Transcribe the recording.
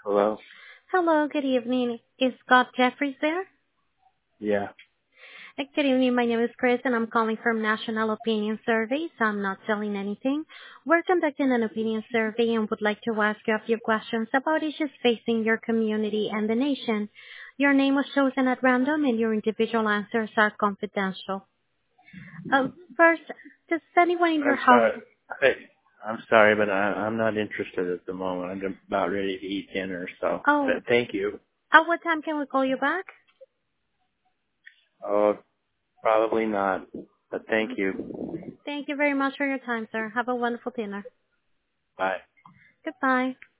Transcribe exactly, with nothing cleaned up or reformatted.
Hello? Hello, good evening. Is Scott Jeffries there? Yeah. Uh, Good evening. My name is Chris, and I'm calling from National Opinion Survey, so I'm not selling anything. We're conducting an opinion survey and would like to ask you a few questions about issues facing your community and the nation. Your name was chosen at random, and your individual answers are confidential. Uh, First, does anyone in your I'm house... sorry. Hey, I'm sorry, but I, I'm not interested at the moment. I'm about ready to eat dinner, so Oh, th- thank you. at what time can we call you back? Oh, probably not, but thank you. Thank you very much for your time, sir. Have a wonderful dinner. Bye. Goodbye.